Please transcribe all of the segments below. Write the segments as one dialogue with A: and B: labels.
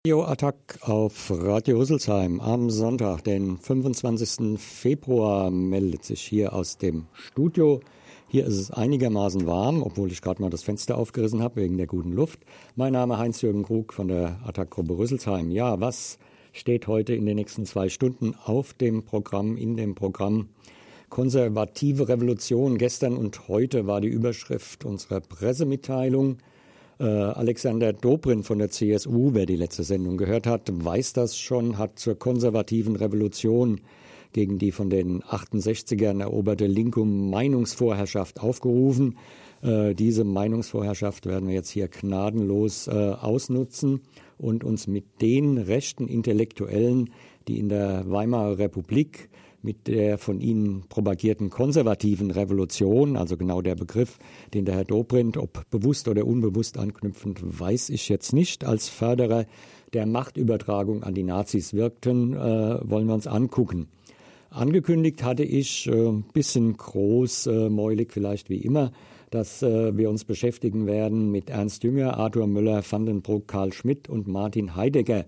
A: Radioattack auf Radio Rüsselsheim am Sonntag, den 25. Februar, meldet sich hier aus dem Studio. Hier ist es einigermaßen warm, obwohl ich gerade mal das Fenster aufgerissen habe wegen der guten Luft. Mein Name ist Heinz-Jürgen Krug von der Attack-Gruppe Rüsselsheim. Ja, was steht heute in den nächsten 2 Stunden auf dem Programm, in dem Programm? Konservative Revolution. Gestern und heute war die Überschrift unserer Pressemitteilung. Alexander Dobrindt von der CSU, wer die letzte Sendung gehört hat, weiß das schon, hat zur konservativen Revolution gegen die von den 68ern eroberte linke Meinungsvorherrschaft aufgerufen. Diese Meinungsvorherrschaft werden wir jetzt hier gnadenlos ausnutzen und uns mit den rechten Intellektuellen, die in der Weimarer Republik mit der von Ihnen propagierten konservativen Revolution, also genau der Begriff, den der Herr Dobrindt, ob bewusst oder unbewusst anknüpfend, weiß ich jetzt nicht, als Förderer der Machtübertragung an die Nazis wirkten, wollen wir uns angucken. Angekündigt hatte ich, ein bisschen großmäulig vielleicht wie immer, dass wir uns beschäftigen werden mit Ernst Jünger, Arthur Müller, Van den Broek, Carl Schmitt und Martin Heidegger.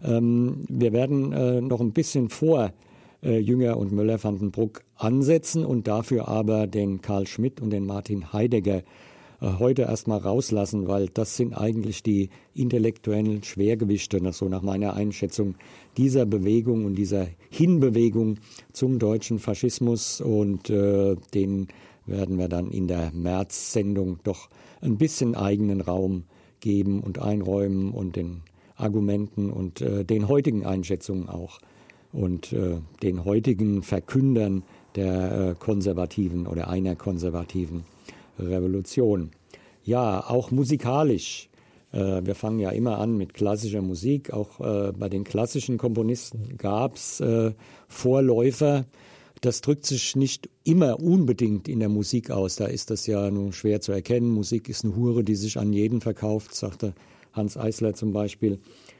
A: Wir werden noch ein bisschen vor Jünger und Müller van den Broek ansetzen und dafür aber den Carl Schmitt und den Martin Heidegger heute erstmal rauslassen, weil das sind eigentlich die intellektuellen Schwergewichte, so nach meiner Einschätzung, dieser Bewegung und dieser Hinbewegung zum deutschen Faschismus, und den werden wir dann in der März-Sendung doch ein bisschen eigenen Raum geben und einräumen und den Argumenten und den heutigen Einschätzungen auch und den heutigen Verkündern der konservativen oder einer konservativen Revolution. Ja, auch musikalisch. Wir fangen ja immer an mit klassischer Musik. Auch bei den klassischen Komponisten gab es Vorläufer. Das drückt sich nicht immer unbedingt in der Musik aus. Da ist das ja nun schwer zu erkennen. Musik ist eine Hure, die sich an jeden verkauft, sagte Hanns Eisler zum Beispiel.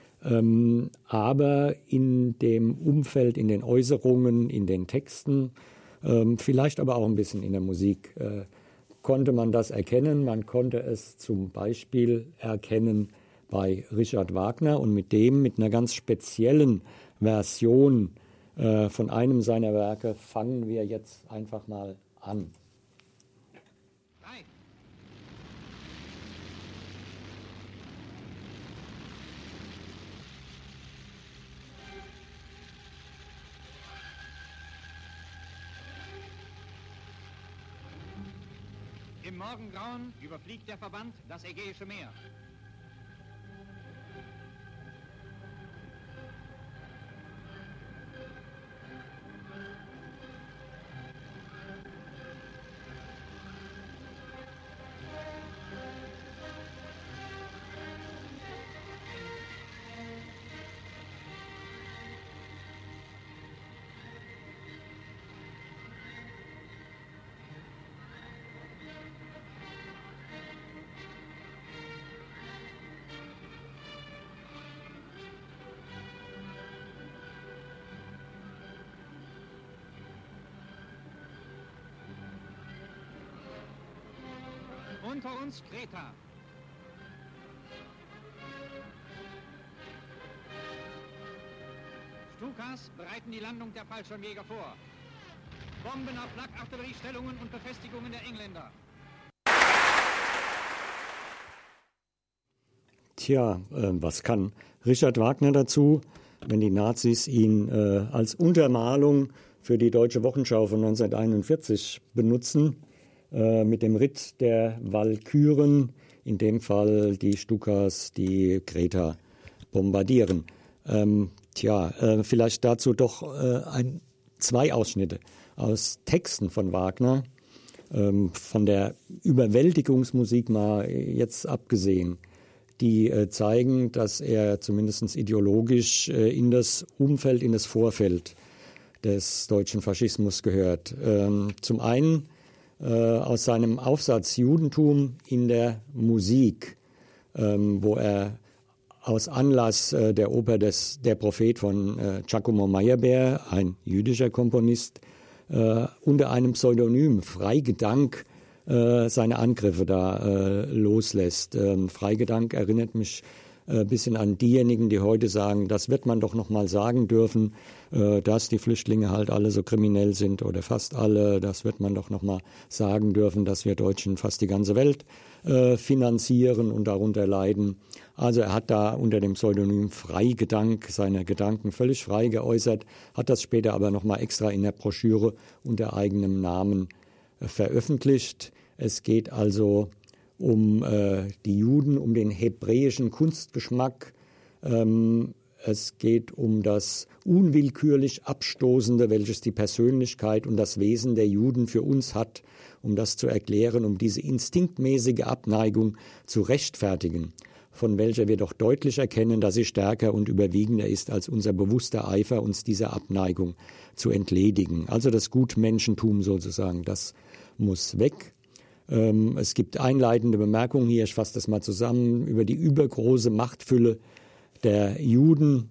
A: Aber in dem Umfeld, in den Äußerungen, in den Texten, vielleicht aber auch ein bisschen in der Musik, konnte man das erkennen. Man konnte es zum Beispiel erkennen bei Richard Wagner und mit einer ganz speziellen Version von einem seiner Werke fangen wir jetzt einfach mal an.
B: Im Morgengrauen überfliegt der Verband das Ägäische Meer. Unter uns Kreta. Stukas bereiten die Landung der Fallschirmjäger vor. Bomben auf Flak-Artilleriestellungen und Befestigungen der Engländer.
A: Tja, was kann Richard Wagner dazu, wenn die Nazis ihn als Untermalung für die Deutsche Wochenschau von 1941 benutzen? Mit dem Ritt der Walküren, in dem Fall die Stukas, die Kreta bombardieren. Vielleicht dazu doch 2 Ausschnitte aus Texten von Wagner, von der Überwältigungsmusik mal jetzt abgesehen, die zeigen, dass er zumindest ideologisch in das Umfeld, in das Vorfeld des deutschen Faschismus gehört. Zum einen aus seinem Aufsatz Judentum in der Musik, wo er aus Anlass der Oper Der Prophet von Giacomo Meyerbeer, ein jüdischer Komponist, unter einem Pseudonym Freigedank seine Angriffe da loslässt. Freigedank erinnert mich bisschen an diejenigen, die heute sagen, das wird man doch noch mal sagen dürfen, dass die Flüchtlinge halt alle so kriminell sind oder fast alle. Das wird man doch noch mal sagen dürfen, dass wir Deutschen fast die ganze Welt finanzieren und darunter leiden. Also er hat da unter dem Pseudonym Freigedank seine Gedanken völlig frei geäußert, hat das später aber noch mal extra in der Broschüre unter eigenem Namen veröffentlicht. Es geht also um die Juden, um den hebräischen Kunstgeschmack. Es geht um das unwillkürlich Abstoßende, welches die Persönlichkeit und das Wesen der Juden für uns hat, um das zu erklären, um diese instinktmäßige Abneigung zu rechtfertigen, von welcher wir doch deutlich erkennen, dass sie stärker und überwiegender ist als unser bewusster Eifer, uns dieser Abneigung zu entledigen. Also das Gutmenschentum sozusagen, das muss weg. Es gibt einleitende Bemerkungen hier, ich fasse das mal zusammen, über die übergroße Machtfülle der Juden.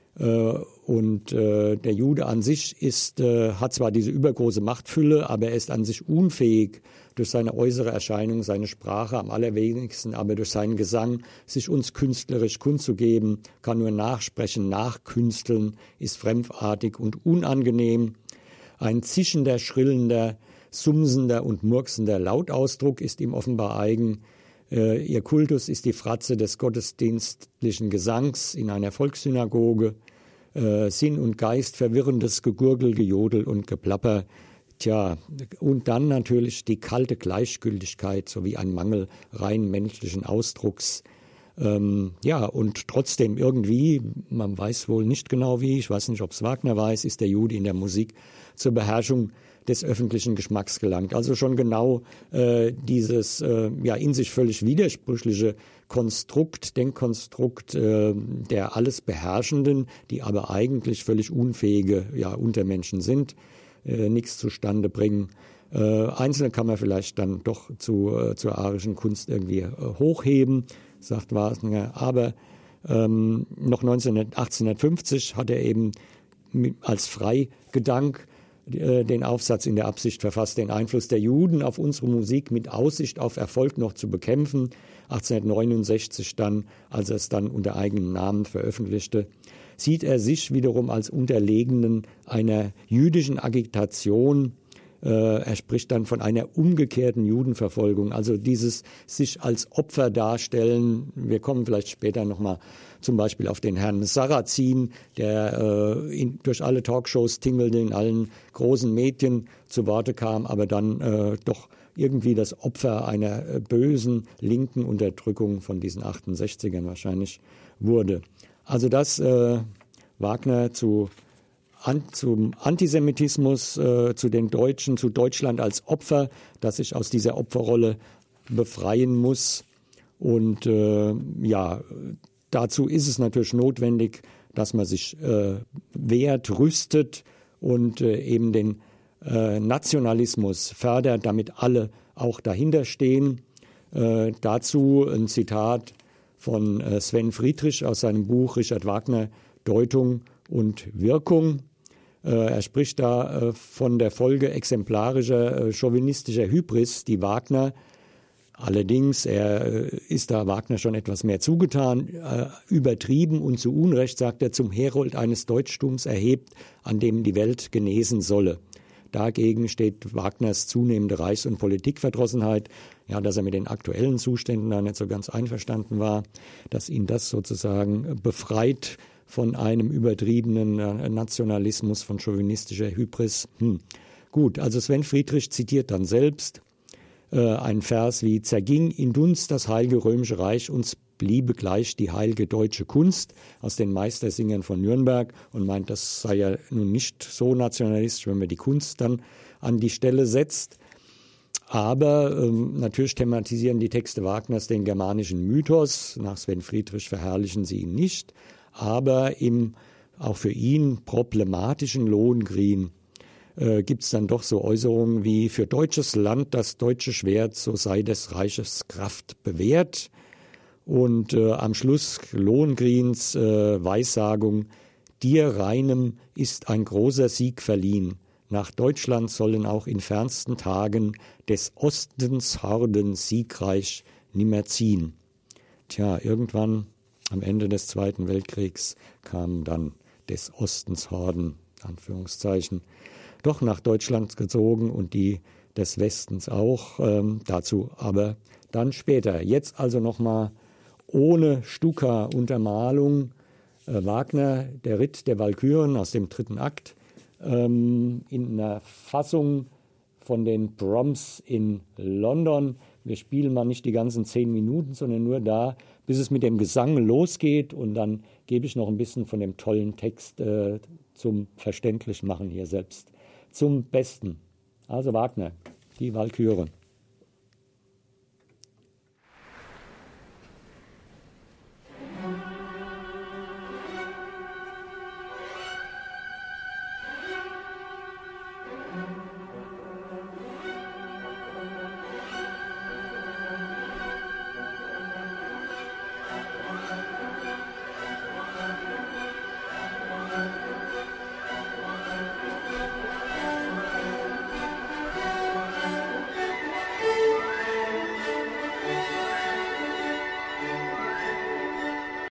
A: Und der Jude an sich hat zwar diese übergroße Machtfülle, aber er ist an sich unfähig, durch seine äußere Erscheinung, seine Sprache am allerwenigsten, aber durch seinen Gesang, sich uns künstlerisch kundzugeben, kann nur nachsprechen, nachkünsteln, ist fremdartig und unangenehm. Ein zischender, schrillender, sumsender und murksender Lautausdruck ist ihm offenbar eigen. Ihr Kultus ist die Fratze des gottesdienstlichen Gesangs in einer Volkssynagoge. Sinn und Geist verwirrendes Gegurgel, Gejodel und Geplapper. Tja, und dann natürlich die kalte Gleichgültigkeit sowie ein Mangel rein menschlichen Ausdrucks. Ja, und trotzdem irgendwie, man weiß wohl nicht genau wie, ich weiß nicht, ob es Wagner weiß, ist der Jude in der Musik zur Beherrschung des öffentlichen Geschmacks gelangt. Also schon genau dieses in sich völlig widersprüchliche Konstrukt, Denkkonstrukt der alles Beherrschenden, die aber eigentlich völlig unfähige Untermenschen sind, nichts zustande bringen. Einzelne kann man vielleicht dann doch zur arischen Kunst irgendwie hochheben, sagt Wagner. Aber noch 1850 hat er eben als Freigedank den Aufsatz in der Absicht verfasst, den Einfluss der Juden auf unsere Musik mit Aussicht auf Erfolg noch zu bekämpfen. 1869 dann, als er es dann unter eigenem Namen veröffentlichte, sieht er sich wiederum als Unterlegenen einer jüdischen Agitation. Er spricht dann von einer umgekehrten Judenverfolgung, also dieses sich als Opfer darstellen. Wir kommen vielleicht später nochmal zum Beispiel auf den Herrn Sarrazin, der durch alle Talkshows tingelte, in allen großen Medien zu Worte kam, aber dann doch irgendwie das Opfer einer bösen linken Unterdrückung von diesen 68ern wahrscheinlich wurde. Also das Wagner zum Antisemitismus, zu den Deutschen, zu Deutschland als Opfer, das sich aus dieser Opferrolle befreien muss. Und dazu ist es natürlich notwendig, dass man sich wehrt, rüstet und eben den Nationalismus fördert, damit alle auch dahinter stehen. Dazu ein Zitat von Sven Friedrich aus seinem Buch Richard Wagner, Deutung und Wirkung. Er spricht da von der Folge exemplarischer chauvinistischer Hybris, die Wagner, allerdings ist da Wagner schon etwas mehr zugetan, übertrieben und zu Unrecht, sagt er, zum Herold eines Deutschtums erhebt, an dem die Welt genesen solle. Dagegen steht Wagners zunehmende Reichs- und Politikverdrossenheit, dass er mit den aktuellen Zuständen da nicht so ganz einverstanden war, dass ihn das sozusagen befreit von einem übertriebenen Nationalismus, von chauvinistischer Hybris. Gut, also Sven Friedrich zitiert dann selbst einen Vers wie: Zerging in Dunst das heilige römische Reich, uns bliebe gleich die heilige deutsche Kunst, aus den Meistersingern von Nürnberg, und meint, das sei ja nun nicht so nationalistisch, wenn man die Kunst dann an die Stelle setzt. Aber natürlich thematisieren die Texte Wagners den germanischen Mythos. Nach Sven Friedrich verherrlichen sie ihn nicht. Aber im auch für ihn problematischen Lohengrin gibt es dann doch so Äußerungen wie: Für deutsches Land das deutsche Schwert, so sei des Reiches Kraft bewährt. Und am Schluss Lohengrins Weissagung: Dir, Reinem, ist ein großer Sieg verliehen. Nach Deutschland sollen auch in fernsten Tagen des Ostens Horden siegreich nimmer ziehen. Tja, irgendwann Am Ende des Zweiten Weltkriegs kamen dann des Ostens Horden, Anführungszeichen, doch nach Deutschland gezogen und die des Westens auch, dazu aber dann später. Jetzt also nochmal ohne Stuka-Untermalung Wagner, der Ritt der Walküren aus dem 3. Akt, in einer Fassung von den Proms in London. Wir spielen mal nicht die ganzen 10 Minuten, sondern nur da, bis es mit dem Gesang losgeht, und dann gebe ich noch ein bisschen von dem tollen Text zum Verständlichmachen hier selbst zum Besten. Also Wagner, die Walküre.